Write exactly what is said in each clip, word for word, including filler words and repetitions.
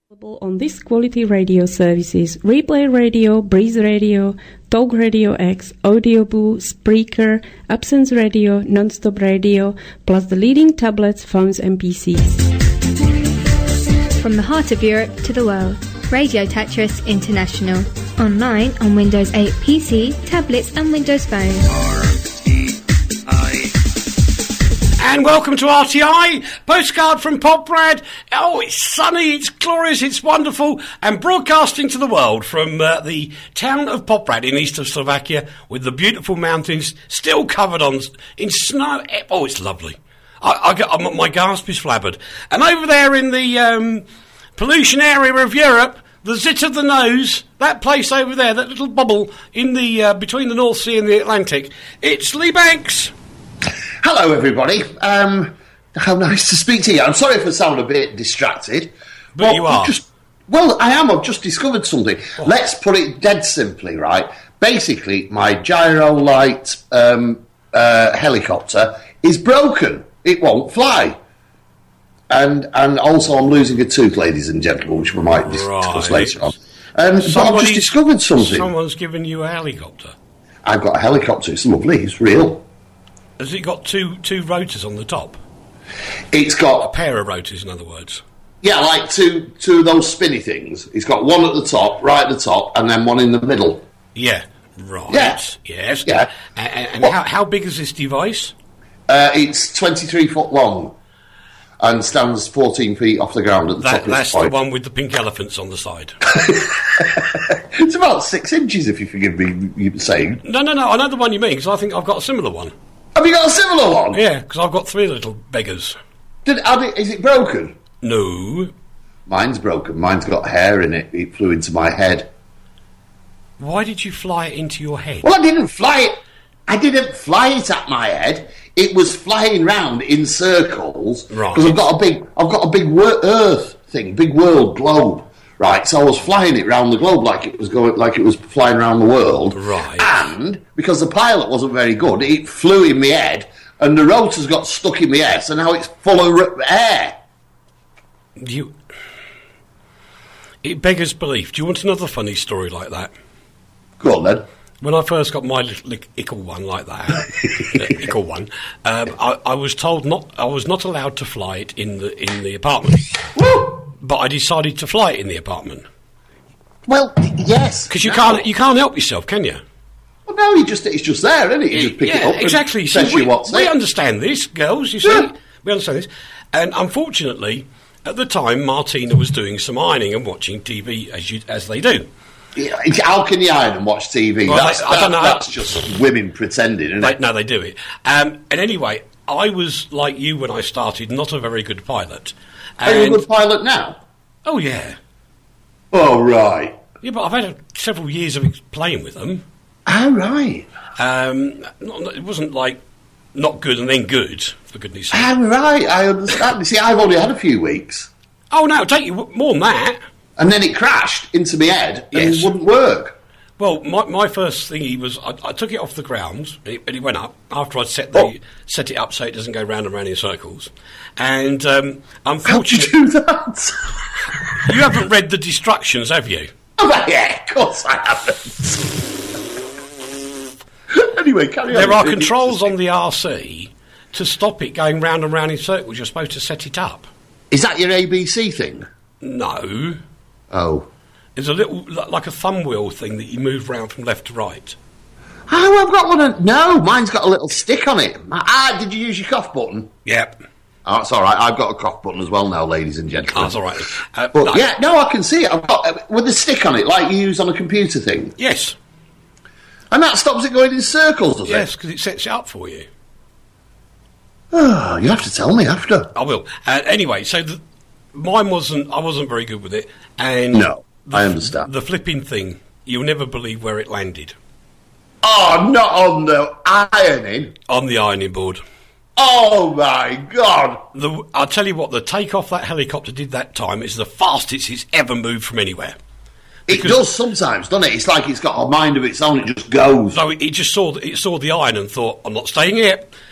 On this quality radio services: Replay Radio, Breeze Radio, Talk Radio X, Audioboo, Spreaker, Absence Radio, Nonstop Radio, plus the leading tablets, phones and P Cs. From the heart of Europe to the world, Radio Tetris International. Online on Windows eight P C, tablets and Windows Phone. And welcome to R T I, postcard from Poprad. Oh, it's sunny, it's glorious, it's wonderful, and broadcasting to the world from uh, the town of Poprad in east of Slovakia, with the beautiful mountains still covered on in snow. Oh, it's lovely. I, I got, my gasp is flabbered. And over there in the um, pollution area of Europe, the zit of the nose, that place over there, that little bubble in the uh, between the North Sea and the Atlantic, it's Lee Banks. Hello, everybody. Um, how nice to speak to you. I'm sorry if I sound a bit distracted. But, but you are. Just, well, I am. I've just discovered something. Oh. Let's put it dead simply, right? Basically, my Gyrolite um, uh, helicopter is broken. It won't fly. And and also I'm losing a tooth, ladies and gentlemen, which we might discuss right. later on. Um, but I've just discovered something. Someone's given you a helicopter. I've got a helicopter. It's lovely. It's real. Has it got two two rotors on the top? It's got a pair of rotors, in other words. Yeah, like two two of those spinny things. It's got one at the top, right at the top, and then one in the middle. Yeah, right. Yeah. Yes. Yeah. And, and how, how big is this device? Uh, it's twenty-three foot long and stands fourteen feet off the ground at the that, top of That's its point. the one with the pink elephants on the side. It's about six inches, if you forgive me you saying. No, no, no. I know the one you mean, because I think I've got a similar one. Have you got a similar one? Yeah, because I've got three little beggars. Did, have it, is it broken? No. Mine's broken. Mine's got hair in it. It flew into my head. Why did you fly it into your head? Well, I didn't fly it. I didn't fly it at my head. It was flying round in circles. Right. Because I've got a big, I've got a big wor- Earth thing, big world globe. Right, so I was flying it round the globe like it was going, like it was flying around the world. Right. And because the pilot wasn't very good, it flew in my head, and the rotors got stuck in my head, so now it's full of r- air. You. It beggars belief. Do you want another funny story like that? Go on then. When I first got my little ickle one like that, uh, ickle one, um, I, I was told not. I was not allowed to fly it in the in the apartment. Woo! But I decided to fly it in the apartment. Well, yes. Because you no. can't you can't help yourself, can you? Well, no, you just it's just there, isn't it? You just pick yeah, it up. Exactly. And So says we, you what's we it. understand this, girls. You see, Yeah. we understand this. And unfortunately, at the time, Martina was doing some ironing and watching T V as you as they do. Yeah, how can you iron and watch T V? Well, that's, they- I that, don't know. That's just women pretending, isn't They, it? no, they do it. Um, and anyway, I was like you when I started, not a very good pilot. Are you a And- good pilot now? Oh yeah, Oh, right. yeah. But I've had a, several years of ex- playing with them. Oh, right. Um, not, it wasn't like not good and then good, for goodness sake. Oh, right. I understand. See, I've only had a few weeks. Oh no, it'll take you w- more than that. And then it crashed into my head and Yes. it wouldn't work. Well, my, my first thingy was I, I took it off the ground and it, and it went up after I'd set the Oh. set it up so it doesn't go round and round in circles. And um, How'd you unfortunately, do that? you haven't read the instructions, have you? Oh, yeah, of course I haven't. Anyway, carry on. There are controls on the R C to stop it going round and round in circles. You're supposed to set it up. Is that your A B C thing? No, Oh. there's a little li- like a thumb wheel thing that you move round from left to right. Oh, I've got one. Of, no, mine's got a little stick on it. Ah, did you use your cough button? Yep. Oh, that's all right. I've got a cough button as well now, ladies and gentlemen. Oh, that's all right. Uh, But no. yeah, no, I can see it. I've got uh, with a stick on it, like you use on a computer thing, Yes. and that stops it going in circles, does Yes, it? because it sets it up for you. Oh, you have to tell me after. I will. Uh, anyway, so the, mine wasn't. I wasn't very good with it, and No, the, I understand. The flipping thing, you'll never believe where it landed Oh, not on the ironing. on the ironing board. Oh my God! The, I'll tell you what, the takeoff that helicopter did that time is the fastest it's ever moved from anywhere. It Because- does sometimes, doesn't it? It's like it's got a mind of its own. It just goes. So it, it just saw the, it saw the iron and thought, I'm not staying here.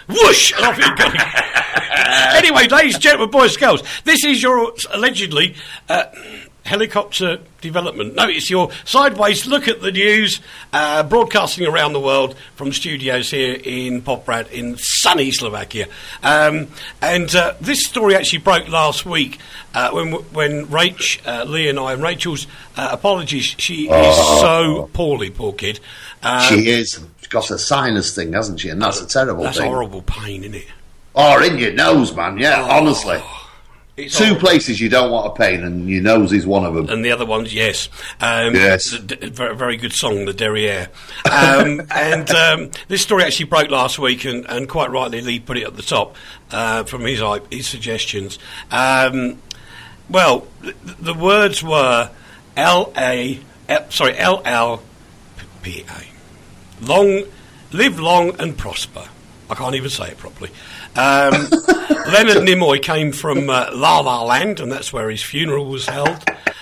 whoosh, and off it goes. Anyway, ladies and gentlemen, boys and girls, this is your allegedly uh, helicopter development. No, it's your sideways look at the news, uh, broadcasting around the world from studios here in Poprad in sunny Slovakia. Um, and uh, this story actually broke last week uh, when when Rach, uh, Lee and I, and Rachel's uh, apologies, she oh. is so poorly, poor kid. Um, she is. She's got a sinus thing, hasn't she? And that's a terrible that's thing. That's horrible pain, isn't it? Oh, in your nose, man, yeah, oh, honestly. It's Two horrible. places you don't want a pain, and your nose is one of them. And the other ones, yes. Um, yes. A d- very, very good song, The Derriere. Um, and um, this story actually broke last week, and, and quite rightly Lee put it at the top uh, from his his suggestions. Um, well, th- the words were L A, L, sorry, L L P A. Long, live long and prosper. I can't even say it properly. Um, Leonard Nimoy came from uh, La La Land, and that's where his funeral was held.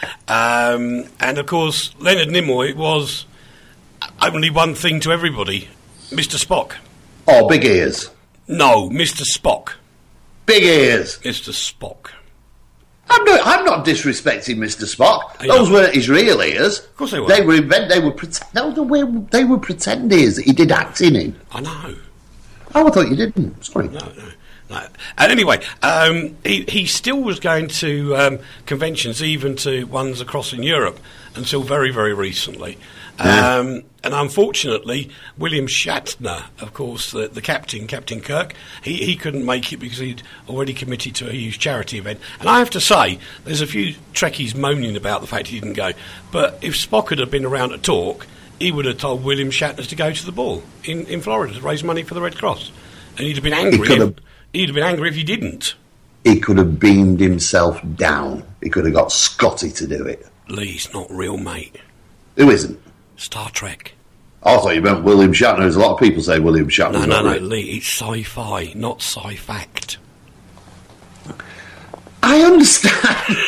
Um, and, of course, Leonard Nimoy was only one thing to everybody, Mister Spock. Oh, big ears. No, Mister Spock. Big ears. Mister Spock. I'm not, I'm not disrespecting Mister Spock. I Those know. weren't his real ears. Of course they were. They were invent. They were pretend. No, they were, they were pretend ears that he did acting in. I know. Oh, I thought you didn't. Sorry. No, no, no. And anyway, um, he, he still was going to um, conventions, even to ones across in Europe, until very, very recently. Yeah. Um, and unfortunately, William Shatner, of course, the, the captain, Captain Kirk, he, he couldn't make it because he'd already committed to a huge charity event. And I have to say, there's a few Trekkies moaning about the fact he didn't go. But if Spock had been around to talk, he would have told William Shatner to go to the ball in, in Florida to raise money for the Red Cross. And he'd have been angry. He If, have, he'd have been angry if he didn't. He could have beamed himself down. He could have got Scotty to do it. Lee's not real, mate. Who isn't? Star Trek. I thought you meant William Shatner. There's a lot of people say William Shatner. No, no, no, Lee. It's sci-fi, not sci-fact. I understand.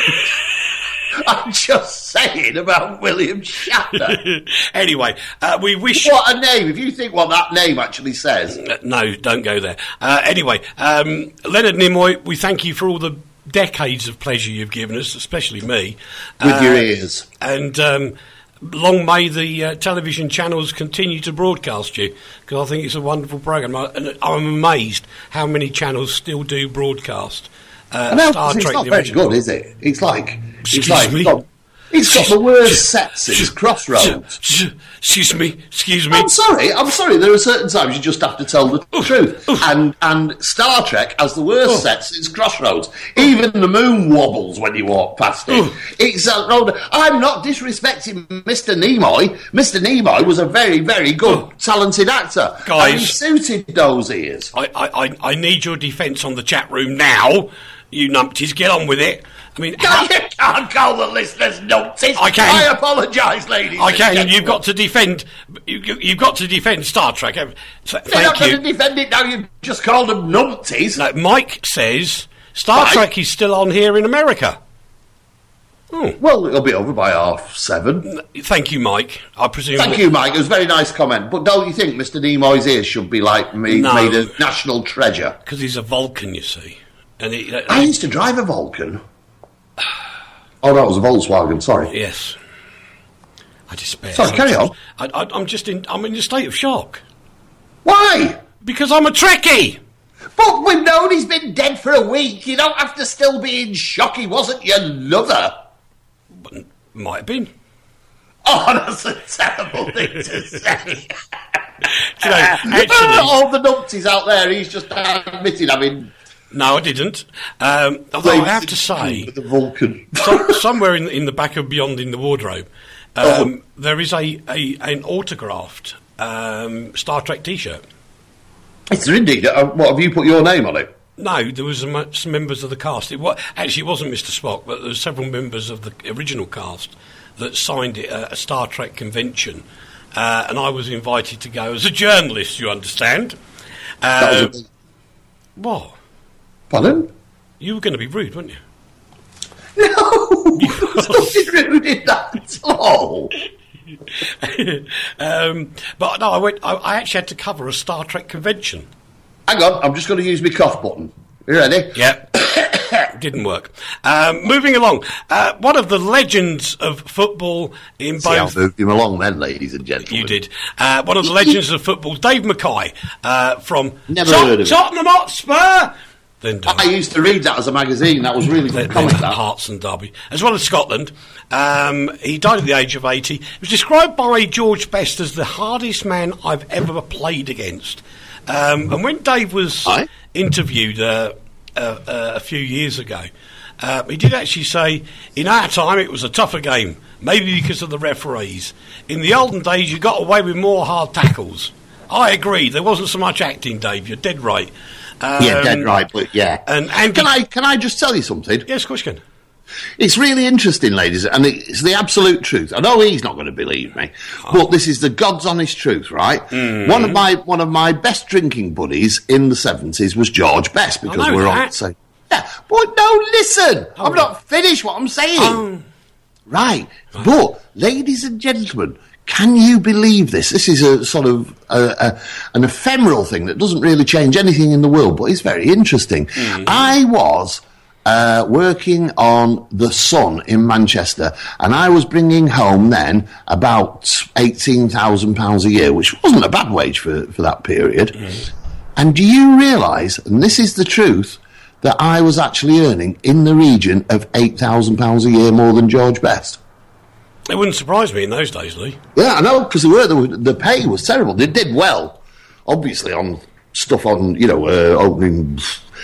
I'm just saying about William Shatner. Anyway, uh, we wish... What a name. If you think what that name actually says. Uh, no, don't go there. Uh, anyway, um, Leonard Nimoy, we thank you for all the decades of pleasure you've given us, especially me. With uh, your ears. And um, long may the uh, television channels continue to broadcast you, because I think it's a wonderful programme. I, and I'm amazed how many channels still do broadcast uh, No, Star it's Trek. not the very original. good, is it? It's like... Excuse it's like, me? It's got, it's got the worst sets since Crossroads. Excuse me, excuse me. I'm sorry, I'm sorry. There are certain times you just have to tell the truth. And and Star Trek has the worst sets since Crossroads. Even the moon wobbles when you walk past it. It's a road. I'm not disrespecting Mister Nimoy. Mister Nimoy was a very, very good, talented actor. Guys. And he suited those ears. I, I, I- I need your defence on the chat room now. You numpties, get on with it. I mean, how, You can't call the listeners numpties. I can. I apologise, ladies. I and can. gentlemen. You've got to defend. You, you- you've got to defend Star Trek. So, You're thank not going to you. defend it now. You've just called them numpties. No, Mike says Star Mike? Trek is still on here in America. Oh, Well, it'll be over by half seven. thank you, Mike. I presume. Thank you, Mike. It was a very nice comment. But don't you think Mister Nimoy's ears should be like me, No. made a national treasure? Because he's a Vulcan, you see, and it, uh, I used to drive a Vulcan. Oh, that was a Volkswagen. Sorry. yes. I despair. Sorry, carry on. I, I, I'm just in. I'm in a state of shock Why? because I'm a Trekkie. But we've known he's been dead for a week. You don't have to still be in shock. He wasn't your lover. Might have been. Oh, that's a terrible thing to say. You know, actually, All the numpties out there, he's just admitted having... no, I didn't. Um, although I have to say, The Vulcan. some, somewhere in, in the back of Beyond in the Wardrobe, um, Oh. there is a, a an autographed um, Star Trek T-shirt. Is there indeed? Uh, what, have you put your name on it? No, there was some, some members of the cast. It was, actually, it wasn't Mister Spock, but there were several members of the original cast that signed it at a Star Trek convention, uh, and I was invited to go as a journalist. You understand? That Uh, was a... what? Pardon? You were going to be rude, weren't you? No! There's nothing rude in that at all. um, but no, I went. I, I actually had to cover a Star Trek convention. Hang on, I'm just going to use my cough button. You ready? Yeah. Didn't work. Um, moving along, uh, one of the legends of football in See, both... I moved him along then, ladies and gentlemen. You did. Uh, one of the legends of football, Dave Mackay, uh, from Never Tot- heard of him. Tottenham Hotspur. Then I used to read that as a magazine. That was really good then, comic, then that. Hearts and Derby, as well as Scotland. Um, he died at the age of eighty. He was described by George Best as the hardest man I've ever played against. Um, and when Dave was Aye. interviewed uh, uh, uh, a few years ago, uh, he did actually say, in our time it was a tougher game, maybe because of the referees. In the olden days you got away with more hard tackles. I agree, there wasn't so much acting, Dave, you're dead right. Um, Yeah, dead right, but yeah. And, and can I can I just tell you something? Yes, of course you can. It's really interesting, ladies, and it's the absolute truth. I know he's not going to believe me, oh. but this is the God's honest truth, right? Mm. One of my one of my best drinking buddies in the seventies was George Best, because we're that. on the same. Yeah, but no, listen, oh, I've not finished what I'm saying. Oh. Right, right, but ladies and gentlemen, can you believe this? This is a sort of a, a, an ephemeral thing that doesn't really change anything in the world, but it's very interesting. Mm. I was uh, working on The Sun in Manchester, and I was bringing home then about eighteen thousand pounds a year, which wasn't a bad wage for, for that period. Mm. And do you realise, and this is the truth, that I was actually earning in the region of eight thousand pounds a year more than George Best? It wouldn't surprise me in those days, Lee. Yeah, I know, because the, the, the pay was terrible. They did well, obviously, on stuff on, you know, uh, opening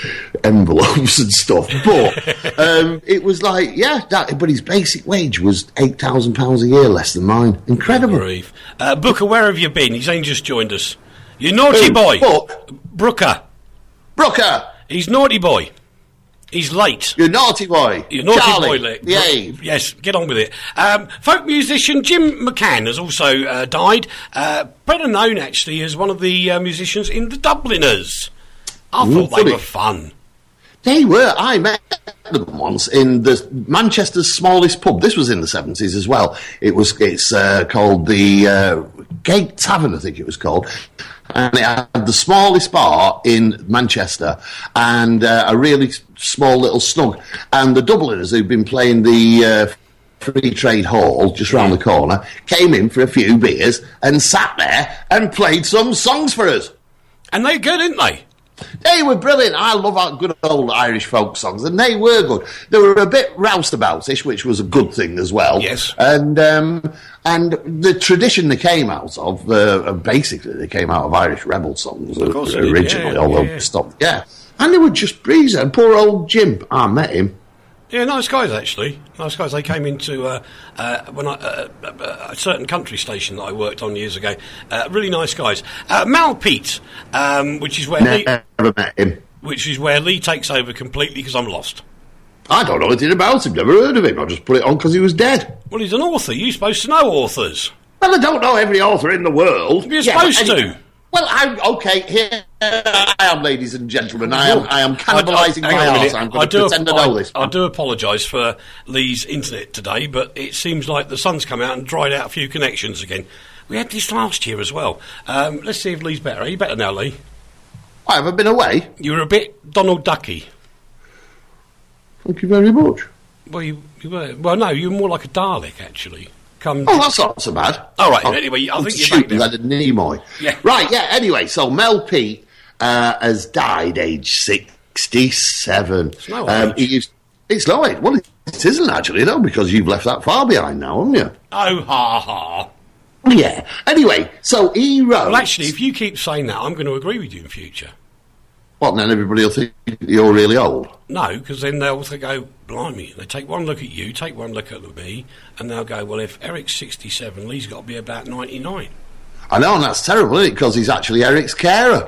envelopes and stuff. But um, it was like, yeah, that, but his basic wage was eight thousand pounds a year less than mine. Incredible. Uh, Booker, where have you been? He's only just joined us. You naughty Who? boy. Book? Brooker. Brooker. He's naughty boy. He's late. You naughty boy. You naughty Charlie. boy, Lee. Yay. Yes, get on with it. Um, folk musician Jim McCann has also uh, died. Uh, better known, actually, as one of the uh, musicians in the Dubliners. I Ooh, thought funny. they were fun. They were. I met them once in the Manchester's smallest pub. This was in the seventies as well. It was. It's uh, called the uh, Gate Tavern, I think it was called. And it had the smallest bar in Manchester and uh, a really small little snug. And the Dubliners, who'd been playing the uh, Free Trade Hall just round the corner, came in for a few beers and sat there and played some songs for us. And they're good, aren't they? They were brilliant. I love our good old Irish folk songs, and they were good. They were a bit roustaboutish, which was a good thing as well. Yes. And um, and the tradition they came out of, uh, basically, they came out of Irish rebel songs Of course uh, they did, originally, yeah, although yeah, yeah. stopped. Yeah. And they were just breezy. And poor old Jim, I met him. Yeah, nice guys, actually. Nice guys. They came into uh, uh, when I, uh, uh, a certain country station that I worked on years ago. Uh, really nice guys. Uh, Mal Pete, um, which is where Lee, Never met him. which is where Lee takes over completely because I'm lost. I don't know anything about him. Never heard of him. I just put it on because he was dead. Well, he's an author. You're supposed to know authors. Well, I don't know every author in the world. You're Yeah, but supposed any- to. Well, I'm okay. Here I am, ladies and gentlemen. I am. I am cannibalising I- I- hang my on a arse. minute. I'm going I to do pretend ap- I know I- this. I do apologise for Lee's internet today, but it seems like the sun's come out and dried out a few connections again. We had this last year as well. Um, let's see if Lee's better. Are you better now, Lee? I haven't been away. You were a bit Donald Ducky. Thank you very much. Well, you, you were. Well, no, you were more like a Dalek, actually. Come. Oh, that's not so bad. All right. Oh, Anyway, I I'm think you're back shooting now. Leonard Nimoy. Yeah. Right. Yeah. Anyway, so Mel Pete uh, has died, age sixty-seven. It's no um, age. he used, It's no age. Well, it isn't actually, though, because you've left that far behind now, haven't you? Oh, ha ha. Yeah. Anyway, so he wrote. Well, actually, if you keep saying that, I'm going to agree with you in future. What, and then everybody will think you're really old? No, because then they'll th- go, blimey. They take one look at you, take one look at me, and they'll go, well, if Eric's sixty-seven, Lee's got to be about ninety-nine. I know, and that's terrible, isn't it? Because he's actually Eric's carer.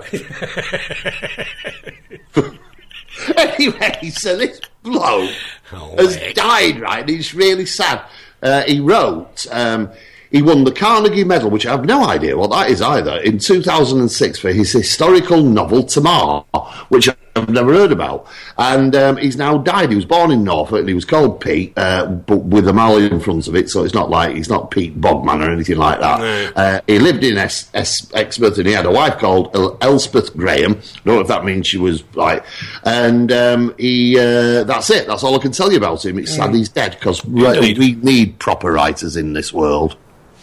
Anyway, so this bloke Oh, has Eric. died, right? And he's really sad. Uh, he wrote, um, he won the Carnegie Medal, which I have no idea what that is either, in two thousand six for his historical novel Tamar, which I've I've never heard about. And um, he's now died. He was born in Norfolk, and he was called Pete, uh, but with a Mally in front of it, so it's not like he's not Pete Bogman or anything like that. No. Uh, he lived in es- es- Exmouth, and he had a wife called El- Elspeth Graham. I don't know if that means she was like, and um, he. Uh, that's it. That's all I can tell you about him. It's sad he's dead, because we, we need proper writers in this world.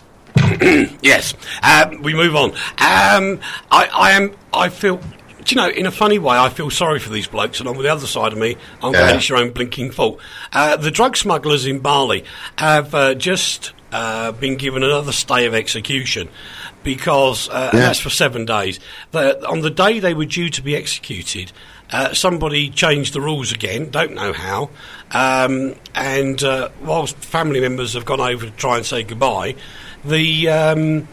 Yes. Um, we move on. Um, I, I am. I feel. Do you know? In a funny way, I feel sorry for these blokes, and on the other side of me, I'm Yeah. glad it's your own blinking fault. Uh, the drug smugglers in Bali have uh, just uh, been given another stay of execution because, uh, and Yeah. that's for seven days. The, on the day they were due to be executed, uh, somebody changed the rules again. Don't know how. Um, and uh, whilst family members have gone over to try and say goodbye, the um,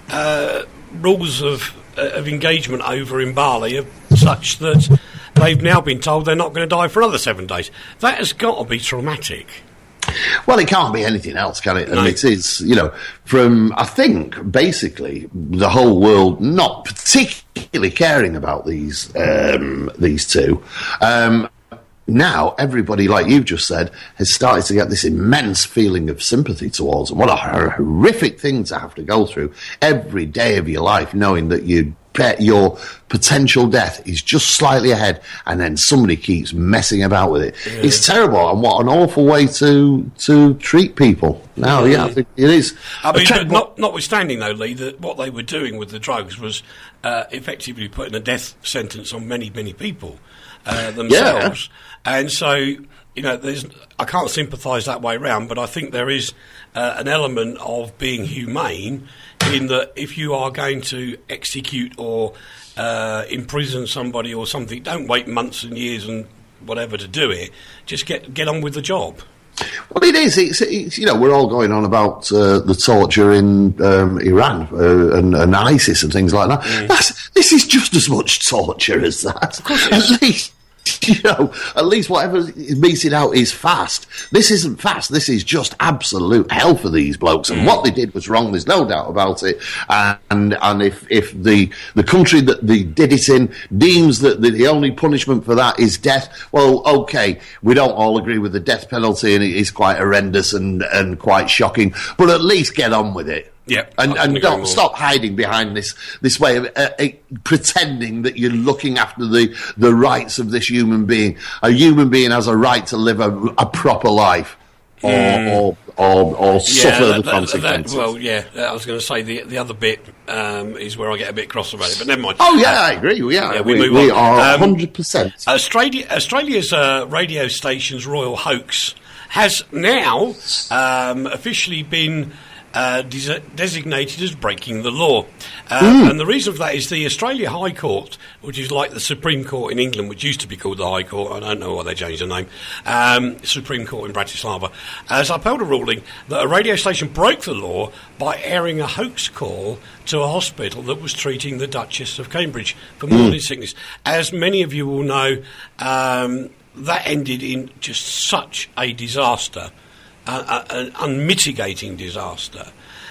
uh, rules of uh, of engagement over in Bali are such that they've now been told they're not going to die for another seven days. That has got to be traumatic. Well, it can't be anything else, can it? And No. it is, you know, from, I think, basically, the whole world not particularly caring about these um, these two. Um, now, everybody, like you've just said, has started to get this immense feeling of sympathy towards them. What a horrific thing to have to go through every day of your life, knowing that you bet your potential death is just slightly ahead, and then somebody keeps messing about with it. Yeah. It's terrible, and what an awful way to to treat people. No, yeah, I think it is. I mean, A tre- but not, notwithstanding, though, Lee, that what they were doing with the drugs was uh, effectively putting a death sentence on many, many people uh, themselves. And so, you know, there's, I can't sympathise that way round, but I think there is uh, an element of being humane in that if you are going to execute or uh, imprison somebody or something, don't wait months and years and whatever to do it. Just get get on with the job. Well, it is. It's, it's you know, we're all going on about uh, the torture in um, Iran uh, and, and ISIS and things like that. Mm. That's, this is just as much torture as that. Of course it is. At least, you know, at least whatever is meted out is fast. This isn't fast. This is just absolute hell for these blokes. And Mm. what they did was wrong. There's no doubt about it. And and if if the the country that they did it in deems that the, the only punishment for that is death, well, okay, we don't all agree with the death penalty, and it is quite horrendous and and quite shocking. But at least get on with it. Yeah, and I couldn't and agree don't more. stop hiding behind this this way of uh, uh, pretending that you're looking after the the rights of this human being. A human being has a right to live a, a proper life, or or or, or suffer that- the that- consequences. that- well, yeah, I was going to say the the other bit um, is where I get a bit cross about it, but never mind. oh yeah, I agree. Yeah, yeah, we we, move we on. are Um, hundred percent. Australia, Australia's uh, radio station's royal hoax has now um, officially been uh, des- designated as breaking the law. Um, And the reason for that is the Australia High Court, which is like the Supreme Court in England, which used to be called the High Court, I don't know why they changed the name, um, Supreme Court in Bratislava, has upheld a ruling that a radio station broke the law by airing a hoax call to a hospital that was treating the Duchess of Cambridge for morning sickness. As many of you will know, um, that ended in just such a disaster, uh, an unmitigating disaster.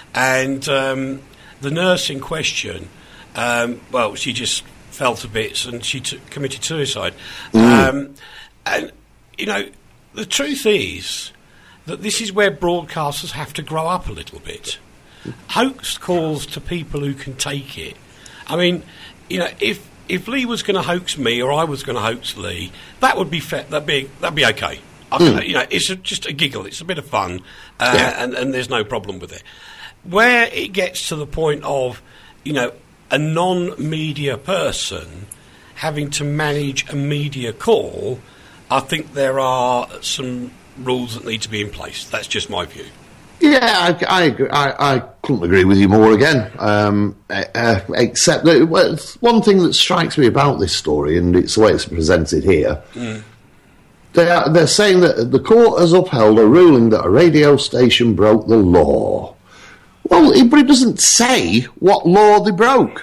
And um, the nurse in question, um, well, she just fell to bits and she t- committed suicide. Um, and, you know, the truth is that this is where broadcasters have to grow up a little bit. Hoax calls to people who can take it. I mean, you know, if if Lee was going to hoax me or I was going to hoax Lee, that would be fair. That'd be that'd be okay. I can, You know, it's a, just a giggle. It's a bit of fun, uh, Yeah. and, and there's no problem with it. Where it gets to the point of, you know, a non-media person having to manage a media call, I think there are some rules that need to be in place. That's just my view. Yeah, I, I, agree. I, I couldn't agree with you more again. Um, uh, except that well, one thing that strikes me about this story, and it's the way it's presented here, Mm. they are, they're saying that the court has upheld a ruling that a radio station broke the law. Well, it, but it doesn't say what law they broke.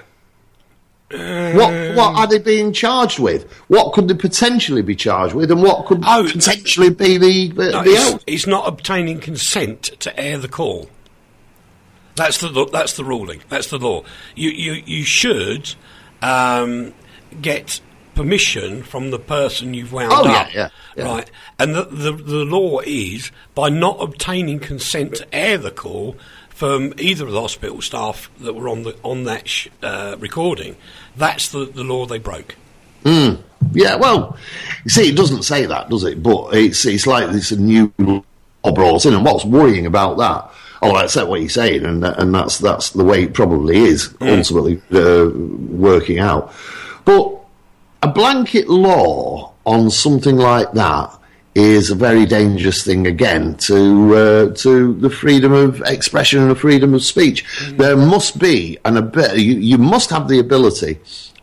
What what are they being charged with? What could they potentially be charged with, and what could Oh, potentially be the the, No, the it's, out? it's not obtaining consent to air the call. That's the lo- that's the ruling. That's the law. You you you should um, get permission from the person you've wound oh, up. Yeah, yeah, yeah. Right. And the, the, the law is, by not obtaining consent to air the call from either of the hospital staff that were on the on that sh- uh, recording, that's the, the law they broke. Mm. Yeah, well, you see, it doesn't say that, does it? But it's it's like it's a new law brought in, and what's worrying about that? Oh, that's what you're saying, and and that's that's the way it probably is mm. ultimately uh, working out. But a blanket law on something like that is a very dangerous thing again to uh, to the freedom of expression and the freedom of speech. Mm. There must be an ab- you, you must have the ability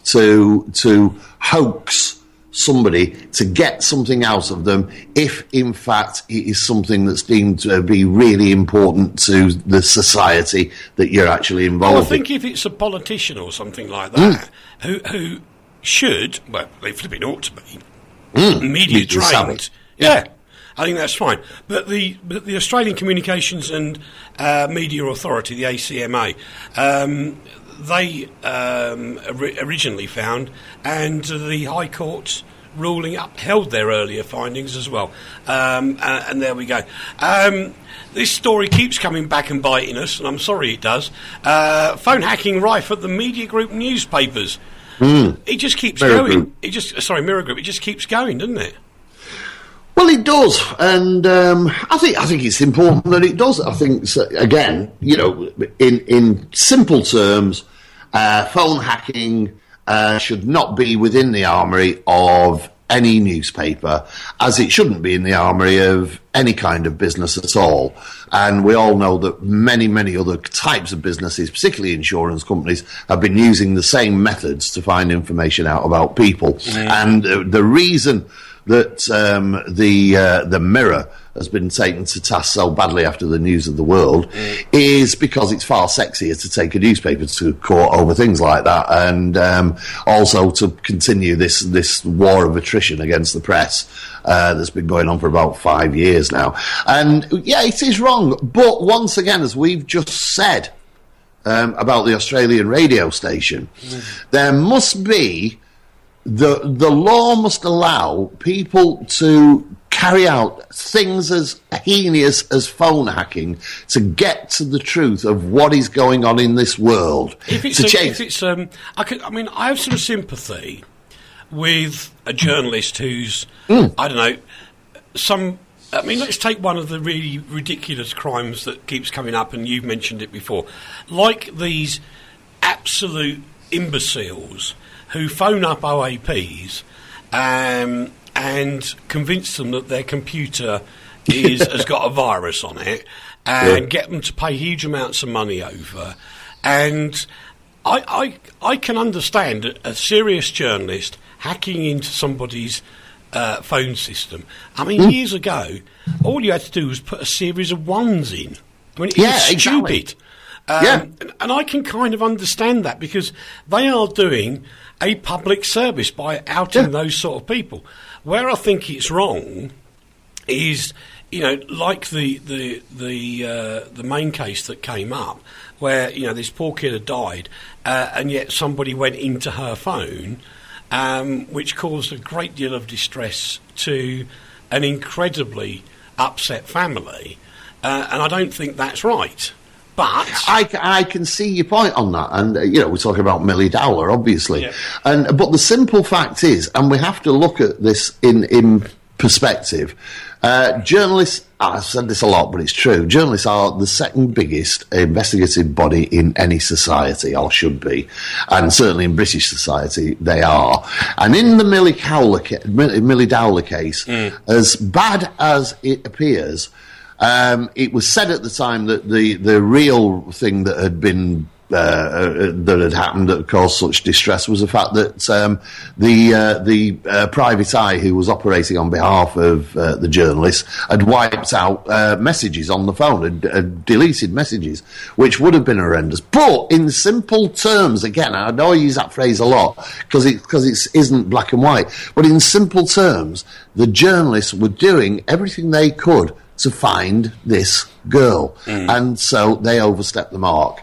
to to hoax somebody to get something out of them if in fact it is something that's deemed to be really important to the society that you're actually involved in. Well, I think if it's a politician or something like that mm. who who should, well, they flipping ought to be mm. media trained. Yeah, I think that's fine. But the but the Australian Communications and uh, Media Authority, the A C M A, um, they um, ori- originally found, and the High Court's ruling upheld their earlier findings as well. Um, uh, and there we go. Um, this story keeps coming back and biting us, and I'm sorry it does. Uh, phone hacking rife at the Media Group newspapers. Mm. It just keeps Mirror going. Group. It just sorry, Mirror Group. It just keeps going, doesn't it? Well, it does, and um, I think I think it's important that it does. I think so, again, you know, in in simple terms, uh, phone hacking uh, should not be within the armoury of any newspaper, as it shouldn't be in the armoury of any kind of business at all. And we all know that many, many other types of businesses, particularly insurance companies, have been using the same methods to find information out about people. Mm. And uh, the reason that um, the uh, the Mirror has been taken to task so badly after the News of the World mm. is because it's far sexier to take a newspaper to court over things like that, and um, also to continue this this war of attrition against the press uh, that's been going on for about five years now. And yeah, it is wrong, but once again, as we've just said um, about the Australian radio station, mm. there must be The the law must allow people to carry out things as heinous as phone hacking to get to the truth of what is going on in this world. If it's, to a, change. if it's um, I, could, I mean, I have sort of sympathy with a journalist who's, mm. I don't know, some. I mean, let's take one of the really ridiculous crimes that keeps coming up, and you've mentioned it before, like these absolute imbeciles who phone up O A Ps um, and convince them that their computer is has got a virus on it, and yeah. get them to pay huge amounts of money over. And I, I, I can understand a, a serious journalist hacking into somebody's uh, phone system. I mean, mm. years ago, all you had to do was put a series of ones in. I mean, it yeah, was stupid. Exactly. Um, yeah. and, and I can kind of understand that, because they are doing a public service by outing yeah. those sort of people. Where I think it's wrong is, you know, like the the the uh, the main case that came up, where, you know, this poor kid had died, uh, and yet somebody went into her phone, um, which caused a great deal of distress to an incredibly upset family, uh, and I don't think that's right. But I, I can see your point on that, and uh, you know, we're talking about Millie Dowler, obviously, yeah. and but the simple fact is, and we have to look at this in in perspective. Uh, journalists, I've said this a lot, but it's true. Journalists are the second biggest investigative body in any society, or should be, and certainly in British society they are. And in the Millie Dowler, Millie Dowler case, mm. as bad as it appears. Um, it was said at the time that the, the real thing that had been uh, uh, that had happened that caused such distress was the fact that um, the uh, the uh, private eye who was operating on behalf of uh, the journalist had wiped out uh, messages on the phone, had, had deleted messages, which would have been horrendous. But in simple terms, again, I know I use that phrase a lot because it because it isn't black and white, but in simple terms, the journalists were doing everything they could to find this girl, mm. and so they overstepped the mark.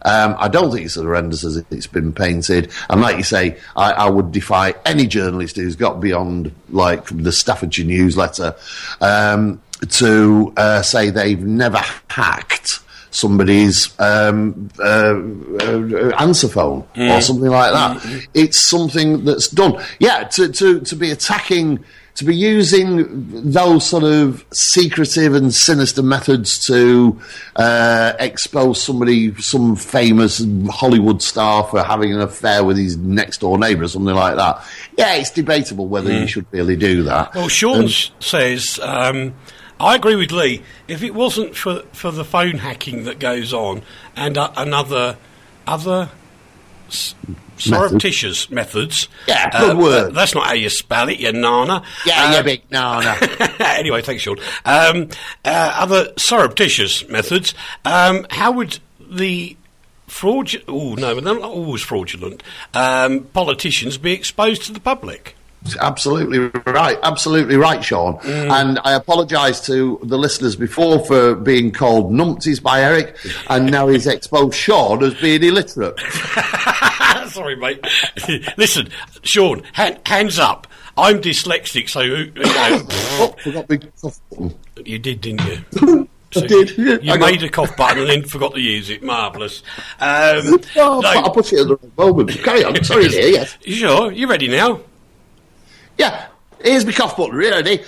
Um, I don't think it's as horrendous as it's been painted. And like you say, I, I would defy any journalist who's got beyond, like, the Staffordshire newsletter um, to uh, say they've never hacked somebody's um, uh, uh, answer phone mm. or something like that. Mm. It's something that's done. Yeah, to, to, to be attacking, to be using those sort of secretive and sinister methods to uh, expose somebody, some famous Hollywood star for having an affair with his next-door neighbour or something like that. Yeah, it's debatable whether mm. you should really do that. Well, Sean and, says... Um, I agree with Lee. If it wasn't for for the phone hacking that goes on and uh, another other s- surreptitious methods, yeah, good uh, word. Uh, that's not how you spell it, you nana. Yeah, uh, you big nana. Anyway, thanks, Sean. Um, uh, other surreptitious methods. Um, how would the fraudulent? Oh no, they're not always fraudulent. Um, politicians be exposed to the public? Absolutely right, absolutely right, Sean. Mm. And I apologise to the listeners before for being called numpties by Eric, and now he's exposed Sean as being illiterate. Sorry, mate. Listen, Sean, hand, hands up. I'm dyslexic, so you know. Oh, forgot the cough button. You did, didn't you? So I did. You, you I made got... a cough button and then forgot to use it. Marvellous. Um, oh, no. I put it at the wrong moment. Carry on. Sorry, dear. Yes. You sure? You ready now? Yeah, here's my cough button, ready?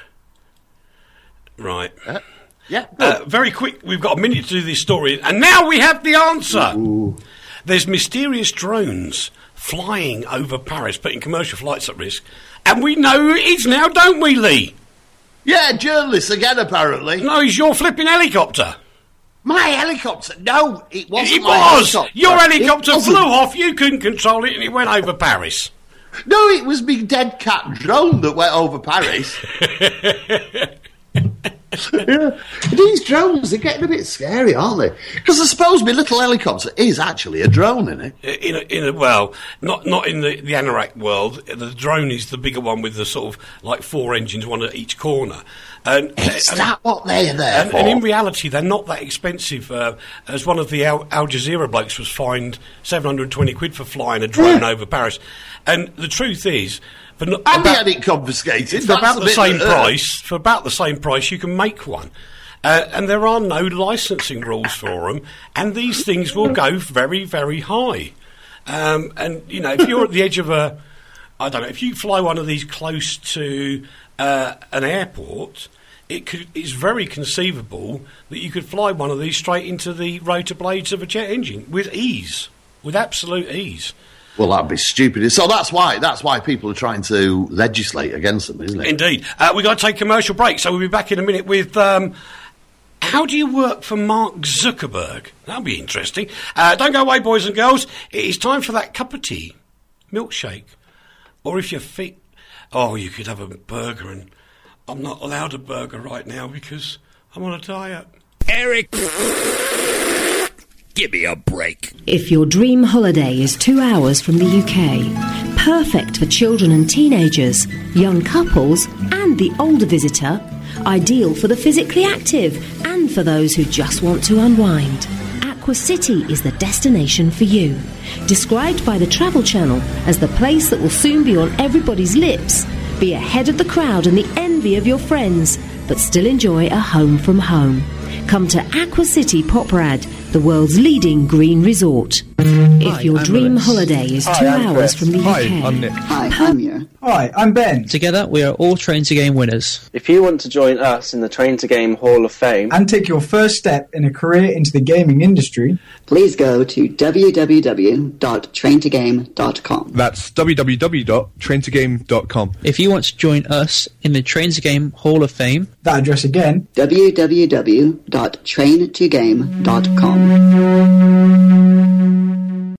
Right. Uh, yeah, uh, very quick, we've got a minute to do this story, and now we have the answer. Ooh. There's mysterious drones flying over Paris, putting commercial flights at risk, and we know who it is now, don't we, Lee? Yeah, journalists again, apparently. No, it's your flipping helicopter. My helicopter? No, it wasn't It my was! helicopter. Your helicopter It flew off, you couldn't control it, and it went over Paris. No, it was me dead cat drone that went over Paris. Yeah. These drones, they're getting a bit scary, aren't they? Because I suppose my little helicopter is actually a drone, isn't it? In a, in a, well, not not in the, the anorak world. The drone is the bigger one with the sort of like four engines, one at each corner. And, is and, that what they're there and, for? And in reality, they're not that expensive. Uh, as one of the Al, Al Jazeera blokes was fined seven hundred twenty quid for flying a drone yeah. over Paris. And the truth is... For no, and about, they had it confiscated. For about the, the same that, uh, price, for about the same price, you can make one. Uh, and there are no licensing rules for them, and these things will go very, very high. Um, and, you know, if you're at the edge of a... I don't know, if you fly one of these close to uh, an airport, it could, it's very conceivable that you could fly one of these straight into the rotor blades of a jet engine with ease, with absolute ease. Well, that'd be stupid. So that's why that's why people are trying to legislate against them, isn't it? Indeed. Uh, we've got to take a commercial break, so we'll be back in a minute with um, how do you work for Mark Zuckerberg? That'll be interesting. Uh, don't go away, boys and girls. It is time for that cup of tea, milkshake, or if you're fit, oh, you could have a burger, and I'm not allowed a burger right now because I'm on a diet. Eric... Give me a break. If your dream holiday is two hours from the U K, perfect for children and teenagers, young couples and the older visitor, ideal for the physically active and for those who just want to unwind, Aqua City is the destination for you. Described by the Travel Channel as the place that will soon be on everybody's lips, be ahead of the crowd and the envy of your friends, but still enjoy a home from home. Come to Aqua City Poprad, the world's leading green resort. If Hi, your I'm dream Lewis. holiday is Hi, two I'm hours Chris. from the Hi, U K... I'm Nick. Hi, I'm Mia. Hi, I'm Ben. Together, we are all Train to Game winners. If you want to join us in the Train to Game Hall of Fame and take your first step in a career into the gaming industry, please go to w w w dot train to game dot com. That's w w w dot train to game dot com. If you want to join us in the Train to Game Hall of Fame, that address again, w w w dot train to game dot com.